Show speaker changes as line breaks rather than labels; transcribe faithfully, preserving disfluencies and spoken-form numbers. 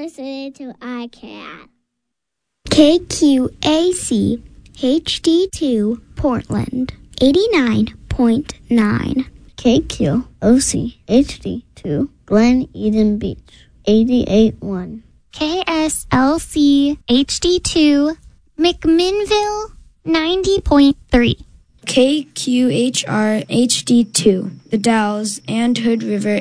listening to iCat.
K Q A C H D two Portland, eighty-nine point nine.
K Q O C H D two Glen Eden Beach, eighty-eight point one.
K S L C H D two McMinnville, ninety point three.
K Q H R H D two, The Dalles and Hood River